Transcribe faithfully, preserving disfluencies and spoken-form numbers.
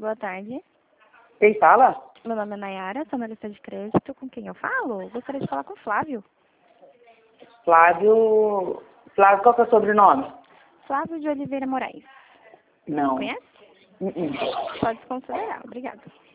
Boa tarde. Quem fala? Meu nome é Nayara, sou analista de crédito. Com quem eu falo? Gostaria de falar com o Flávio. Flávio... Flávio, qual que é o sobrenome? Flávio de Oliveira Moraes. Não. Conhece? Uh -uh. Pode desconsiderar. Obrigada.